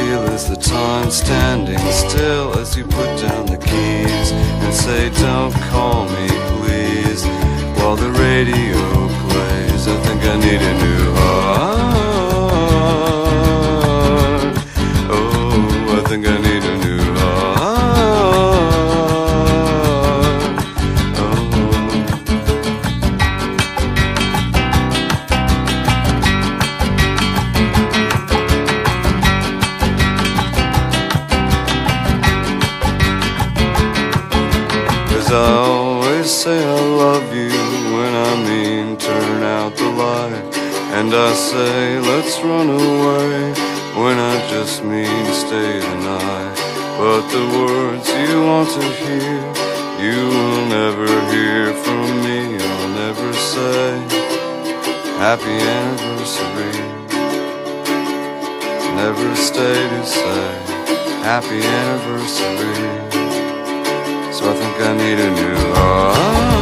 feel is the time standing still as you put down the keys and say, don't call me please, while the radio plays. I think I need a new heart. Oh, I think I need a new heart. I always say I love you when I mean turn out the light, and I say let's run away when I just mean stay the night. But the words you want to hear, you will never hear from me. I'll never say happy anniversary, never stay to say happy anniversary. So I think I need a new heart.